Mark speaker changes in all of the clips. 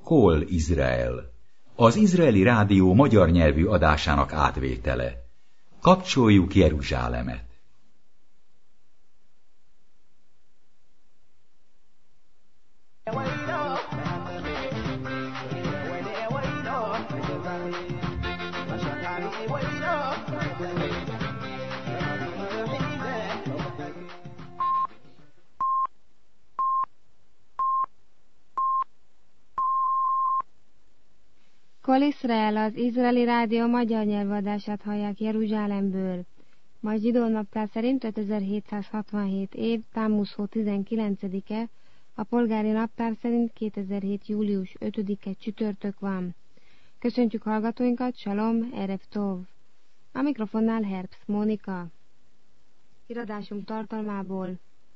Speaker 1: Kol Izrael, az izraeli rádió magyar nyelvű adásának átvétele. Kapcsoljuk Jeruzsálemet!
Speaker 2: Kol Izrael, az izraeli rádió magyar nyelvadását hallják Jeruzsálemből. Ma zsidó naptár szerint 5767 év, Tammuz hó 19-e, a polgári naptár szerint 2007. július 5-e csütörtök van. Köszöntjük hallgatóinkat, Shalom, Erev Tov. A mikrofonnál Herbst Mónika. Iradásunk tartalmából.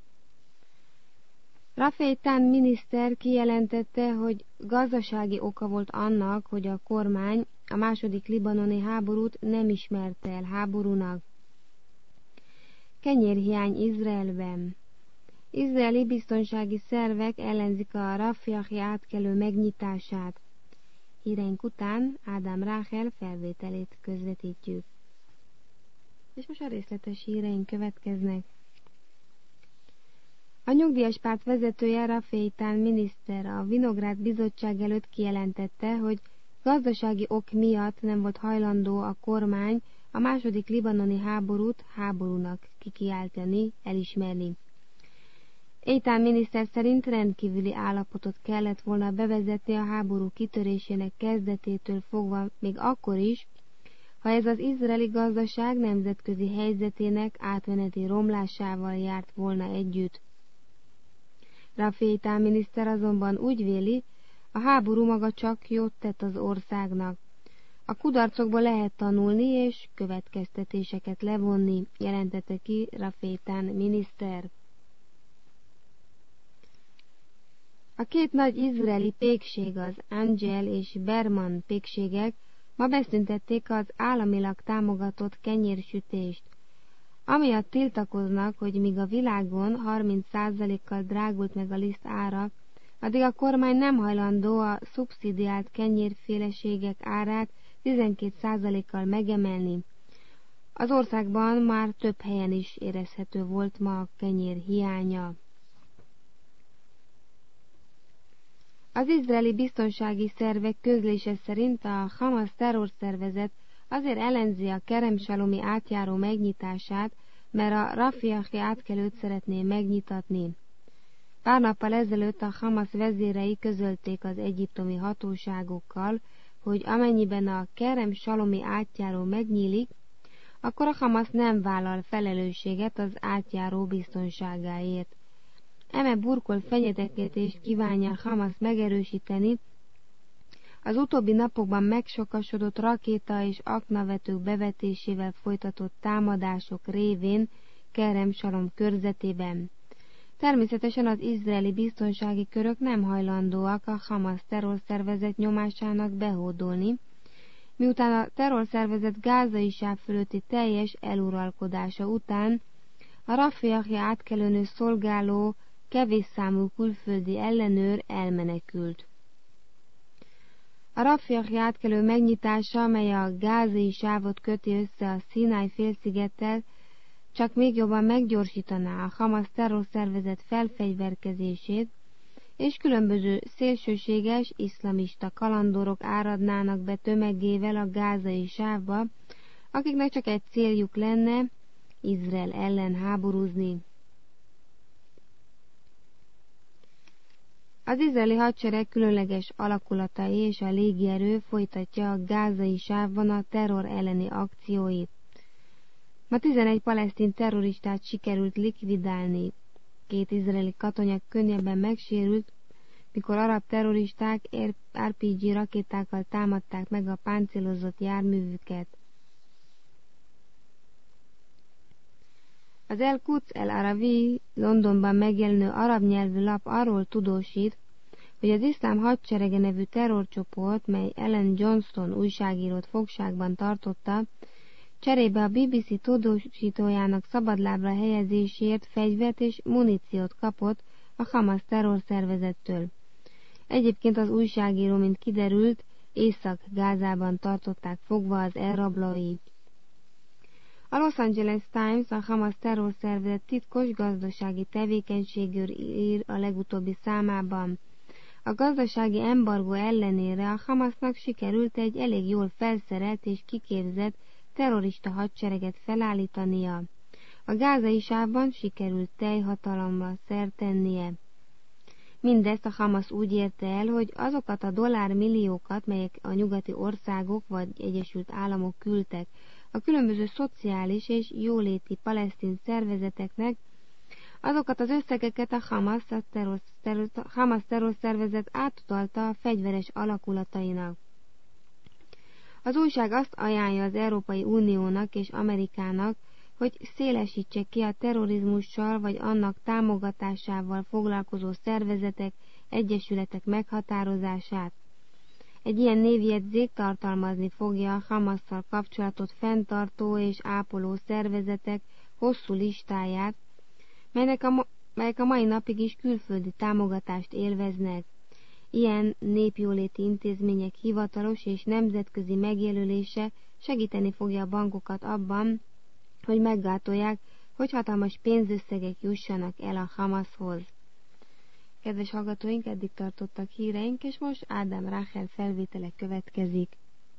Speaker 2: Rafi Eitan miniszter kijelentette, hogy gazdasági oka volt annak, hogy a kormány a második libanoni háborút nem ismerte el háborúnak. Kenyérhiány Izraelben. Izraeli biztonsági szervek ellenzik a Rafiahi átkelő megnyitását. Híreink után Ádám Ráhel felvételét közvetítjük. És most a részletes híreink következnek. A nyugdíjas párt vezetője, Rafi Eitan miniszter a Vinográd bizottság előtt kijelentette, hogy gazdasági ok miatt nem volt hajlandó a kormány a második libanoni háborút háborúnak kikiáltani, elismerni. Eitan miniszter szerint rendkívüli állapotot kellett volna bevezetni a háború kitörésének kezdetétől fogva, még akkor is, ha ez az izraeli gazdaság nemzetközi helyzetének átmeneti romlásával járt volna együtt. Rafi Eitan miniszter azonban úgy véli, a háború maga csak jót tett az országnak. A kudarcokból lehet tanulni és következtetéseket levonni, jelentette ki Rafi Eitan miniszter. A két nagy izraeli pékség, az Angel és Berman pékségek ma beszüntették az államilag támogatott kenyérsütést. Amiatt tiltakoznak, hogy míg a világon 30%-kal drágult meg a liszt ára, addig a kormány nem hajlandó a szubszidiált kenyérféleségek árát 12%-kal megemelni. Az országban már több helyen is érezhető volt ma a kenyér hiánya. Az izraeli biztonsági szervek közlése szerint a Hamas terrorszervezet azért ellenzi a Kerem Salomi átjáró megnyitását, mert a Rafiahi átkelőt szeretné megnyitatni. Pár nappal ezelőtt a Hamas vezérei közölték az egyiptomi hatóságokkal, hogy amennyiben a Kerem Salomi átjáró megnyílik, akkor a Hamas nem vállal felelősséget az átjáró biztonságáért. Eme burkol fenyegetést kívánja a Hamas megerősíteni, az utóbbi napokban megsokasodott rakéta és aknavetők bevetésével folytatott támadások révén Kerem Salom körzetében. Természetesen az izraeli biztonsági körök nem hajlandóak a Hamas terrorszervezet nyomásának behódolni, miután a terrorszervezet gázai sáv fölötti teljes eluralkodása után a Rafiahi átkelőn szolgáló kevés számú külföldi ellenőr elmenekült. A Rafiahi átkelő megnyitása, amely a gázai sávot köti össze a Színáj félszigettel, csak még jobban meggyorsítaná a Hamas terrorszervezet felfegyverkezését, és különböző szélsőséges, iszlamista kalandorok áradnának be tömegével a gázai sávba, akiknek csak egy céljuk lenne, Izrael ellen háborúzni. Az izraeli hadsereg különleges alakulatai és a légierő folytatja a gázai sávban a terror elleni akcióit. Ma 11 palesztin terroristát sikerült likvidálni. 2 izraeli katona könnyebben megsérült, mikor arab terroristák RPG rakétákkal támadták meg a páncélozott járművüket. Az El-Quds El-Arabi Londonban megjelenő arab nyelvű lap arról tudósít, hogy az iszlám hadserege nevű terrorcsoport, mely Ellen Johnston újságírót fogságban tartotta, cserébe a BBC tudósítójának szabadlábra helyezésért fegyvert és muníciót kapott a Hamas terrorszervezettől. Egyébként az újságíró, mint kiderült, Észak-Gázában tartották fogva az elrablóit. A Los Angeles Times a Hamas terrorszervezet titkos gazdasági tevékenységről ír a legutóbbi számában. A gazdasági embargó ellenére a Hamasnak sikerült egy elég jól felszerelt és kiképzett terrorista hadsereget felállítania. A gázai sávban sikerült teljhatalomra szert tennie. Mindezt a Hamas úgy érte el, hogy azokat a dollármilliókat, melyek a nyugati országok vagy Egyesült Államok küldtek a különböző szociális és jóléti palesztin szervezeteknek, azokat az összegeket a Hamas terrorszervezet átutalta a fegyveres alakulatainak. Az újság azt ajánlja az Európai Uniónak és Amerikának, hogy szélesítse ki a terrorizmussal vagy annak támogatásával foglalkozó szervezetek, egyesületek meghatározását. Egy ilyen névjegyzék tartalmazni fogja a Hamasszal kapcsolatot fenntartó és ápoló szervezetek hosszú listáját, melyek a mai napig is külföldi támogatást élveznek. Ilyen népjóléti intézmények hivatalos és nemzetközi megjelölése segíteni fogja a bankokat abban, hogy meggátolják, hogy hatalmas pénzösszegek jussanak el a Hamashoz. Kedves hallgatóink, eddig tartottak híreink, és most Ádám Ráhel felvétele következik.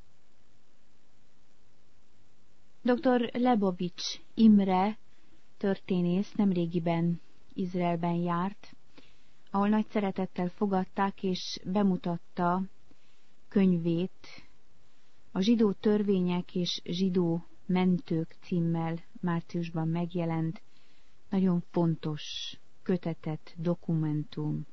Speaker 3: Dr. Lebovics Imre történész nemrégiben Izraelben járt, ahol nagy szeretettel fogadták és bemutatta könyvét, a Zsidó törvények és zsidó mentők címmel márciusban megjelent nagyon fontos, kötetett dokumentum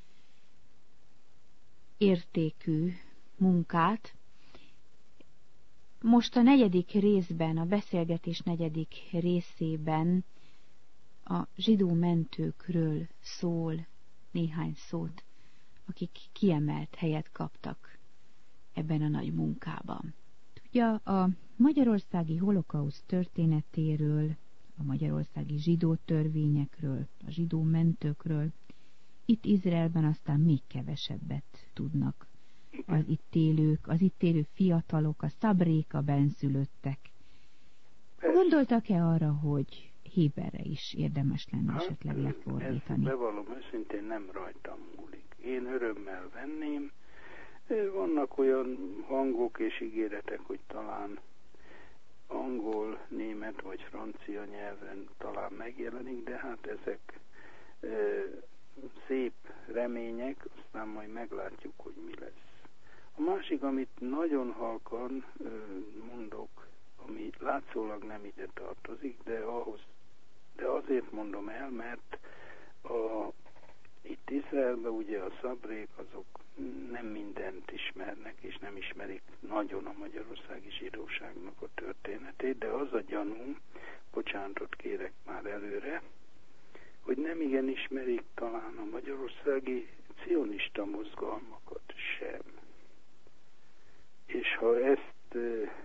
Speaker 3: értékű munkát. Most a 4. részben, a beszélgetés 4. részében a zsidó mentőkről szól néhány szót, akik kiemelt helyet kaptak ebben a nagy munkában. Tudja, a magyarországi holokauszt történetéről, a magyarországi zsidó törvényekről, a zsidó mentőkről itt Izraelben aztán még kevesebbet tudnak az itt élő fiatalok, a szabrék, a benszülöttek. Gondoltak-e arra, hogy héberre is érdemes lenne esetleg lefordítani?
Speaker 4: Bevallom őszintén, nem rajtam múlik. Én örömmel venném. Vannak olyan hangok és ígéretek, hogy talán angol, német vagy francia nyelven talán megjelenik, de hát ezek szép remények, aztán majd meglátjuk, hogy mi lesz. A másik, amit nagyon halkan mondok, ami látszólag nem ide tartozik, de azért mondom el, mert itt Izraelben ugye a szabrék azok nem mindent ismernek, és nem ismerik nagyon a magyarországi zsidóságnak a történetét, de az a gyanúm, bocsánatot kérek már előre, hogy nem igen ismerik talán a magyarországi cionista mozgalmakat sem. És ha ezt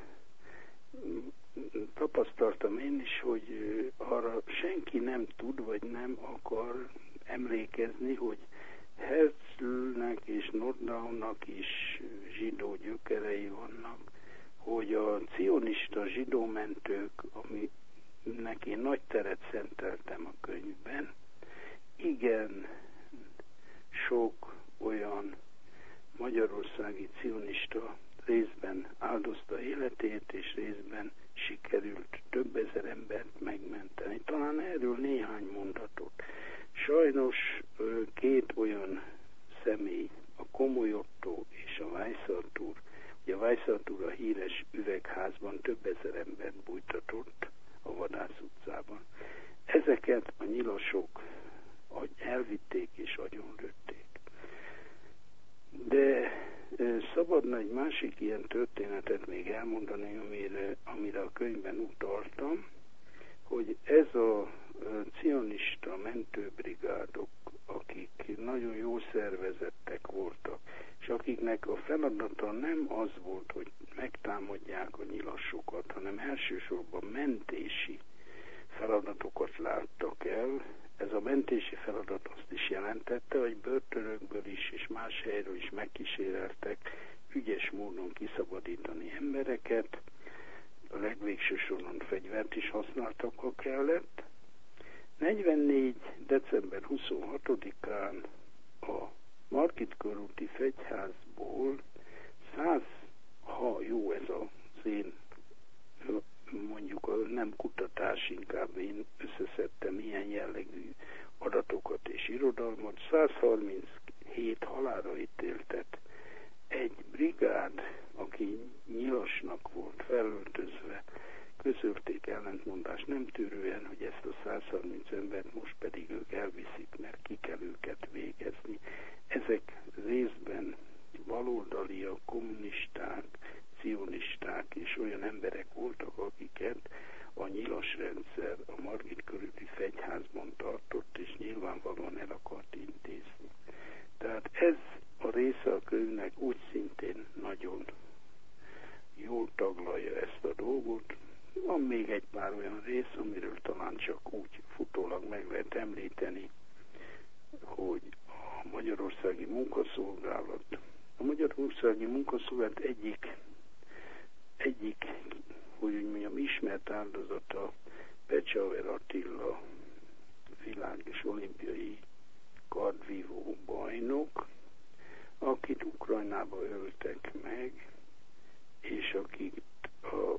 Speaker 4: tapasztaltam én is, hogy arra senki nem tud, vagy nem akar emlékezni, hogy Herzlnek és Nordaunak is zsidó gyökerei vannak, hogy a cionista zsidómentők, aminek én nagy teret szenteltem a könyvben, igen sok olyan magyarországi cionista részben áldozta életét, és részben sikerült több ezer embert megmenteni. Talán erről néhány mondatot. Sajnos 2 olyan személy, a Komoly Ottó és a Weissart úr, ugye a Weissart úr a híres üvegházban több ezer embert bújtatott a Vadász utcában. Ezeket a nyilasok elvitték és agyonlőtték. De szabadna egy másik ilyen történetet még elmondani, amire a könyvben utaltam, hogy ez a cionista mentőbrigádok, akik nagyon jó szervezettek voltak, és akiknek a feladata nem az volt, hogy megtámadják a nyilasokat, hanem elsősorban mentési feladatokat láttak el, Ez a mentési feladat azt is jelentette, hogy börtönökből is és más helyről is megkíséreltek ügyes módon kiszabadítani embereket, a legvégső soron fegyvert is használtak, ha kellett. 44. december 26-án a Margit körúti fegyházból 100, ha jó ez az én, mondjuk nem kutatás, inkább én összeszedtem ilyen jellegű adatokat és irodalmat, 137 halálra ítéltet egy brigád, aki nyilasnak volt felöltözve, közölték ellentmondás nem tűrően, hogy ezt a 130 embert most pedig ők elviszik, mert ki kell őket végezni. Ezek részben baloldaliak, kommunisták, cionisták és olyan emberek voltak, akiket a nyilas rendszer a Margit körüli fegyházban tartott, és nyilvánvalóan el akart intézni. Tehát ez a része a könyvnek úgy szintén nagyon jól taglalja ezt a dolgot. Van még egy pár olyan rész, amiről talán csak úgy futólag meg lehet említeni, hogy a magyarországi munkaszolgálat. A magyarországi munkaszolgálat egyik, hogy úgy mondjam, ismert áldozata Becsaver Attila, világ és olimpiai kardvívó bajnok, akit Ukrajnába öltek meg, és akit a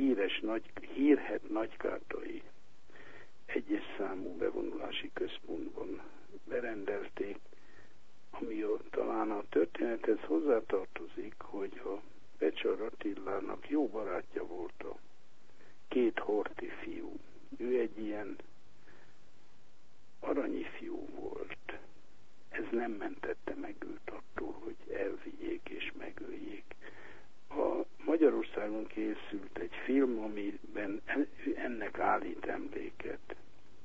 Speaker 4: hírhedt nagykátai egyes számú bevonulási központban berendelték, ami talán a történethez hozzátartozik, hogy a Becsaver Attilának jó barátja volt a két horthy fiú. Ő egy ilyen aranyi fiú volt. Ez nem mentette meg őt attól, hogy elvigyék és megöljék. A Magyarországon készült egy film, amiben ennek állít emléket.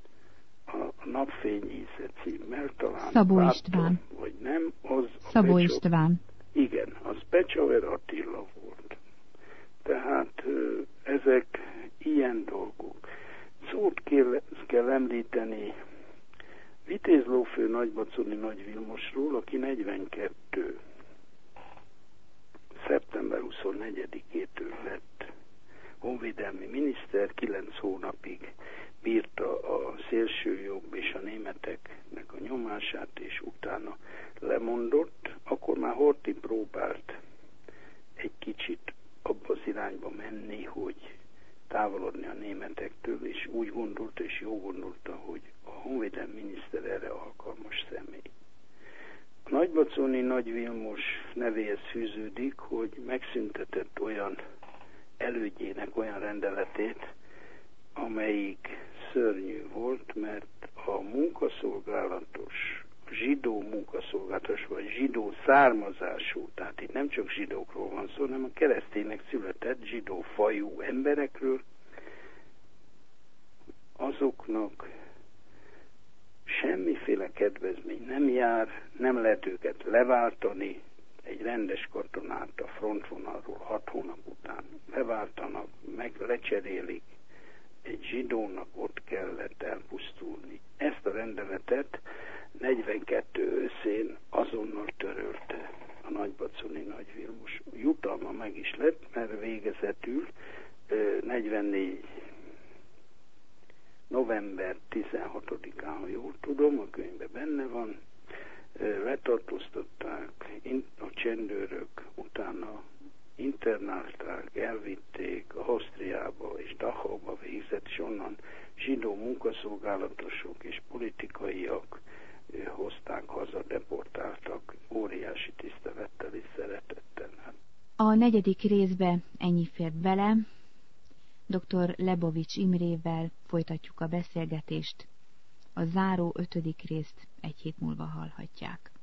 Speaker 4: A Napfény íze címmel, talán
Speaker 3: Szabó
Speaker 4: láttam,
Speaker 3: István.
Speaker 4: vagy nem, az
Speaker 3: Szabó István.
Speaker 4: Igen, az Becsaver Attila volt. Tehát ezek ilyen dolgok. Szót kell említeni Vitéz lófő Nagybaconi Nagy Vilmosról, aki 42. szeptember 24-től lett honvédelmi miniszter, 9 hónapig bírta a szélsőjobb és a németeknek a nyomását, és utána lemondott. Akkor már Horthy próbált egy kicsit abba az irányba menni, hogy távolodni a németektől, és úgy gondolta, és jó gondolta, hogy a honvédelmi miniszter erre alkalmas személy. A Nagybaconi Nagy Vilmos nevéhez fűződik, hogy megszüntetett olyan elődjének olyan rendeletét, amelyik szörnyű volt, mert a munkaszolgálatos, zsidó munkaszolgálatos, vagy zsidó származású, tehát itt nem csak zsidókról van szó, hanem a kereszténynek született zsidó fajú emberekről, azoknak semmiféle kedvezmény nem jár, nem lehet őket leváltani, egy rendes katonát a frontvonalról 6 hónap után leváltanak, meg lecserélik, egy zsidónak ott kellett elpusztulni. Ezt a rendeletet 42 őszén azonnal törölte a Nagybaconi Nagy Vilmos. Jutalma meg is lett, mert végezetül 44. november 16-án, ha jól tudom, a könyvben benne van, letartóztatták a csendőrök, utána internálták, elvitték Ausztriába és Dachauba végzett, és onnan zsidó munkaszolgálatosok és politikaiak hozták haza, deportáltak óriási tisztelettel és szeretettel.
Speaker 3: A 4. részbe ennyi fér bele. Dr. Lebovics Imrével folytatjuk a beszélgetést. A záró 5. részt egy hét múlva hallhatják.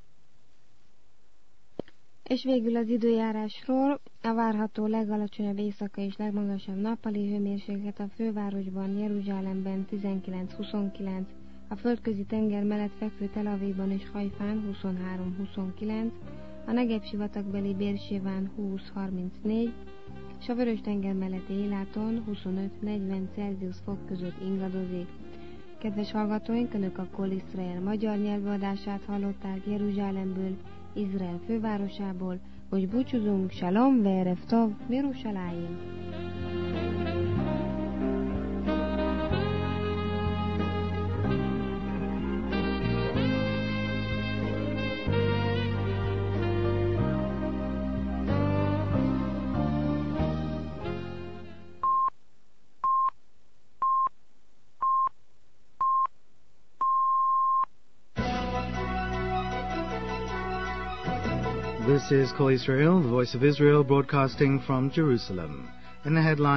Speaker 2: És végül az időjárásról: a várható legalacsonyabb éjszakai és legmagasabb nappali hőmérséklet a fővárosban, Jeruzsálemben 19-29, a földközi tenger mellett fekvő Tel Avivban és Hajfán 23-29, a Negeb sivatagbeli Bérsében 20-34, és a Vörös-tenger melletti Éláton 25-40 Celsius fok között ingadozik. Kedves hallgatóink, Önök a Kol Israel magyar nyelvű adását hallották Jeruzsálemből, Izrael fővárosából. Most búcsúzunk, Shalom ve'erev tov, Yerushalayim!
Speaker 5: This is Kol Israel, the voice of Israel, broadcasting from Jerusalem. In the headline